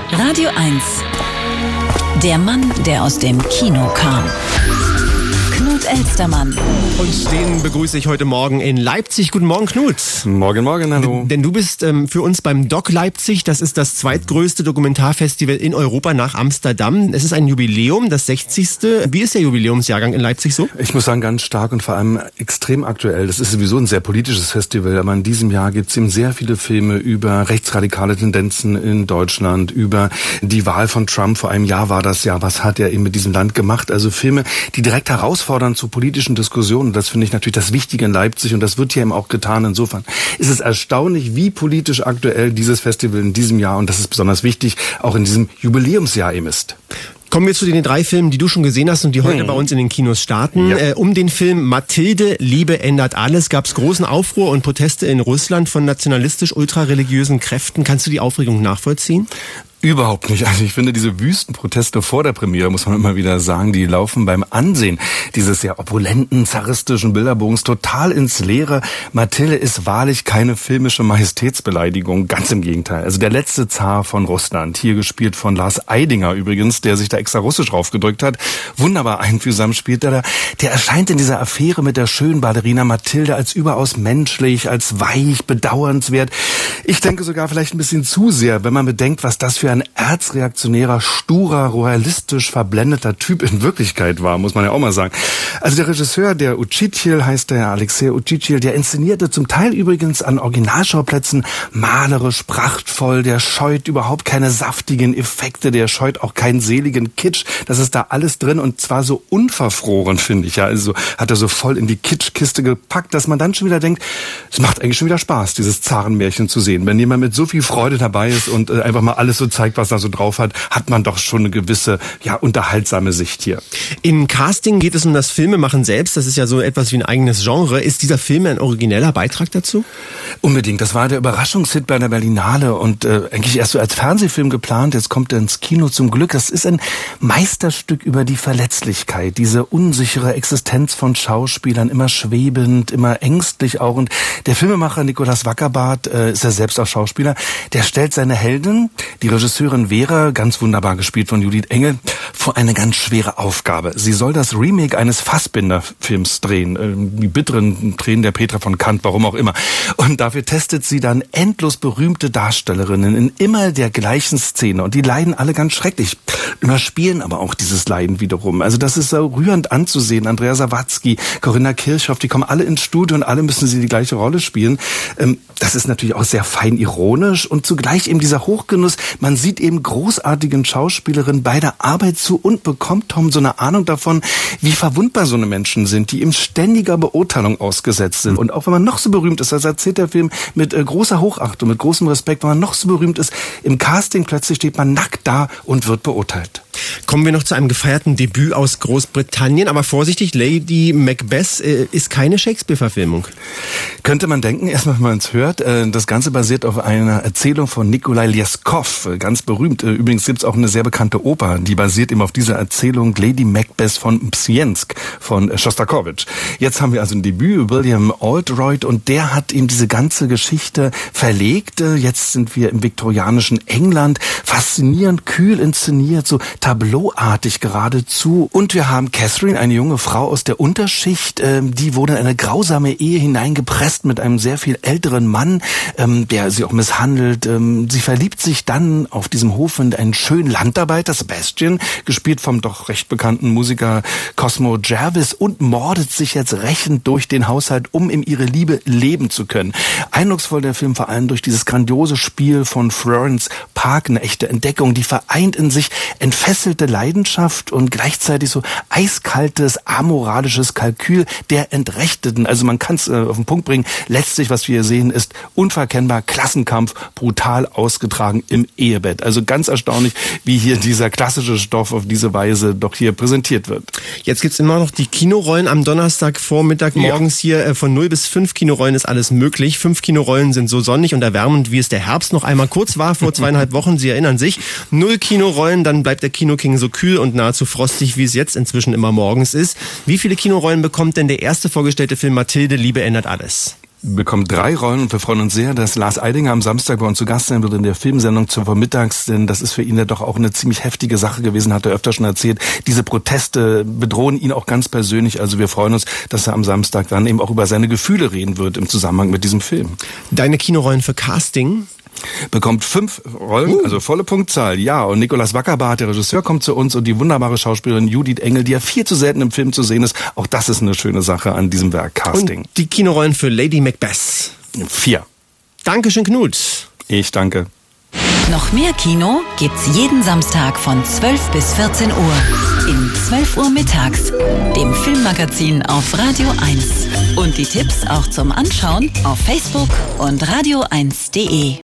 Radio 1. Der Mann, der aus dem Kino kam. Knut Elstermann. Und den begrüße ich heute Morgen in Leipzig. Guten Morgen, Knut. Morgen, hallo. Denn du bist für uns beim Doc Leipzig. Das ist das zweitgrößte Dokumentarfestival in Europa nach Amsterdam. Es ist ein Jubiläum, das 60. Wie ist der Jubiläumsjahrgang in Leipzig so? Ich muss sagen, ganz stark und vor allem extrem aktuell. Das ist sowieso ein sehr politisches Festival, aber in diesem Jahr gibt es eben sehr viele Filme über rechtsradikale Tendenzen in Deutschland, über die Wahl von Trump. Vor einem Jahr war das ja. Was hat er eben mit diesem Land gemacht? Also Filme, die direkt herausfordern zu politischen Diskussionen. Das finde ich natürlich das Wichtige in Leipzig und das wird hier eben auch getan. Insofern ist es erstaunlich, wie politisch aktuell dieses Festival in diesem Jahr, und das ist besonders wichtig, auch in diesem Jubiläumsjahr eben ist. Kommen wir zu den 3 Filmen, die du schon gesehen hast und die heute bei uns in den Kinos starten. Ja. Um den Film Mathilde, Liebe ändert alles gab es großen Aufruhr und Proteste in Russland von nationalistisch-ultrareligiösen Kräften. Kannst du die Aufregung nachvollziehen? Überhaupt nicht. Also ich finde, diese Wüstenproteste vor der Premiere, muss man immer wieder sagen, die laufen beim Ansehen dieses sehr opulenten, zaristischen Bilderbogens total ins Leere. Mathilde ist wahrlich keine filmische Majestätsbeleidigung, ganz im Gegenteil. Also der letzte Zar von Russland, hier gespielt von Lars Eidinger übrigens, der sich da extra russisch draufgedrückt hat, wunderbar einfühlsam spielt er da. Der erscheint in dieser Affäre mit der schönen Ballerina Mathilde als überaus menschlich, als weich, bedauernswert. Ich denke sogar vielleicht ein bisschen zu sehr, wenn man bedenkt, was das für ein erzreaktionärer, sturer, royalistisch verblendeter Typ in Wirklichkeit war, muss man ja auch mal sagen. Also der Regisseur, der Uchitschil heißt der, Alexei Uchitschil, der inszenierte zum Teil übrigens an Originalschauplätzen malerisch, prachtvoll, der scheut überhaupt keine saftigen Effekte, der scheut auch keinen seligen Kitsch. Das ist da alles drin und zwar so unverfroren, finde ich. Ja, also hat er so voll in die Kitschkiste gepackt, dass man dann schon wieder denkt, es macht eigentlich schon wieder Spaß, dieses Zarenmärchen zu sehen. Wenn jemand mit so viel Freude dabei ist und einfach mal alles so zeigt, was er so drauf hat, hat man doch schon eine gewisse, unterhaltsame Sicht hier. Im Casting geht es um das Filmemachen selbst. Das ist ja so etwas wie ein eigenes Genre. Ist dieser Film ein origineller Beitrag dazu? Unbedingt. Das war der Überraschungshit bei der Berlinale und eigentlich erst so als Fernsehfilm geplant. Jetzt kommt er ins Kino zum Glück. Das ist ein Meisterstück über die Verletzlichkeit, diese unsichere Existenz von Schauspielern, immer schwebend, immer ängstlich auch. Und der Filmemacher Nicolas Wackerbart, ist ja selbst auch Schauspieler, der stellt seine Heldin, die Regisseurin Vera, ganz wunderbar gespielt von Judith Engel, vor eine ganz schwere Aufgabe. Sie soll das Remake eines Fassbinder-Films drehen, die bitteren Tränen der Petra von Kant, warum auch immer. Und dafür testet sie dann endlos berühmte Darstellerinnen in immer der gleichen Szene und die leiden alle ganz schrecklich, überspielen aber auch dieses Leiden wiederum. Also das ist so rührend anzusehen. Andrea Sawatzki, Corinna Kirchhoff, die kommen alle ins Studio und alle müssen sie die gleiche Rolle spielen. Das ist natürlich auch sehr fein ironisch und zugleich eben dieser Hochgenuss. Man sieht eben großartigen Schauspielerinnen bei der Arbeit zu und bekommt Tom so eine Ahnung davon, wie verwundbar so eine Menschen sind, die eben ständiger Beurteilung ausgesetzt sind. Und auch wenn man noch so berühmt ist, das erzählt der Film mit großer Hochachtung, mit großem Respekt, wenn man noch so berühmt ist, im Casting plötzlich steht man nackt da und wird beurteilt. Kommen wir noch zu einem gefeierten Debüt aus Großbritannien, aber vorsichtig, Lady Macbeth ist keine Shakespeare-Verfilmung. Könnte man denken, erstmal, wenn man es hört. Das Ganze basiert auf einer Erzählung von Nikolai Ljeskow, ganz berühmt. Übrigens gibt es auch eine sehr bekannte Oper, die basiert eben auf dieser Erzählung Lady Macbeth von Psiensk, von Schostakowitsch. Jetzt haben wir also ein Debüt, William Oldroyd, und der hat eben diese ganze Geschichte verlegt. Jetzt sind wir im viktorianischen England, faszinierend, kühl inszeniert, so tableauartig geradezu. Und wir haben Catherine, eine junge Frau aus der Unterschicht, die wurde in eine grausame Ehe hineingepresst mit einem sehr viel älteren Mann, der sie auch misshandelt. Sie verliebt sich dann auf diesem Hof in einen schönen Landarbeiter, Sebastian, gespielt vom doch recht bekannten Musiker Cosmo Jarvis, und mordet sich jetzt rächend durch den Haushalt, um in ihre Liebe leben zu können. Eindrucksvoll der Film vor allem durch dieses grandiose Spiel von Florence Park, eine echte Entdeckung, die vereint in sich entfesselte Leidenschaft und gleichzeitig so eiskaltes, amoralisches Kalkül der Entrechteten. Also man kann es auf den Punkt bringen. Letztlich, was wir hier sehen, ist unverkennbar Klassenkampf, brutal ausgetragen im Ehebett. Also ganz erstaunlich, wie hier dieser klassische Stoff auf diese Weise doch hier präsentiert wird. Jetzt gibt's immer noch die Kinorollen am Donnerstagvormittag morgens hier. Von 0 bis 5 Kinorollen ist alles möglich. 5 Kinorollen sind so sonnig und erwärmend, wie es der Herbst noch einmal kurz war, vor 2,5 Wochen. Sie erinnern sich. 0 Kinorollen, dann bleibt der Kinoking so kühl und nahezu frostig, wie es jetzt inzwischen immer morgens ist. Wie viele Kinorollen bekommt denn der erste vorgestellte Film Mathilde, Liebe ändert alles? bekommt 3 Rollen und wir freuen uns sehr, dass Lars Eidinger am Samstag bei uns zu Gast sein wird in der Filmsendung zum Vormittags, denn das ist für ihn ja doch auch eine ziemlich heftige Sache gewesen, hat er öfter schon erzählt. Diese Proteste bedrohen ihn auch ganz persönlich, also wir freuen uns, dass er am Samstag dann eben auch über seine Gefühle reden wird im Zusammenhang mit diesem Film. Deine Kinorollen für Casting? Bekommt 5 Rollen, also volle Punktzahl, ja. Und Nikolaus Wackerbart, der Regisseur, kommt zu uns und die wunderbare Schauspielerin Judith Engel, die ja viel zu selten im Film zu sehen ist. Auch das ist eine schöne Sache an diesem Werk, Casting. Und die Kinorollen für Lady Macbeth? 4. Dankeschön, Knut. Ich danke. Noch mehr Kino gibt's jeden Samstag von 12 bis 14 Uhr. In 12 Uhr mittags, dem Filmmagazin auf Radio 1. Und die Tipps auch zum Anschauen auf Facebook und radio1.de.